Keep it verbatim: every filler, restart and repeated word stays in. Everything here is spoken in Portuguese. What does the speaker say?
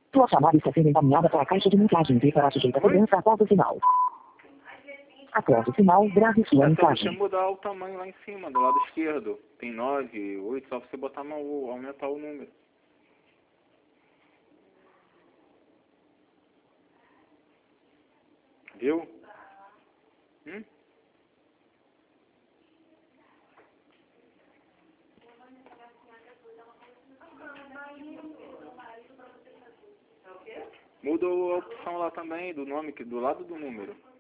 Tua chamada está sendo encaminhada para a caixa de mensagem e para sujeita a cobrança após o sinal. Após o sinal, grave sua É só você mensagem. mudar o tamanho lá em cima, do lado esquerdo. Tem nove, oito, só você botar no, aumentar o número. Viu? Hum? Muda a opção lá também, do nome, que do lado do número.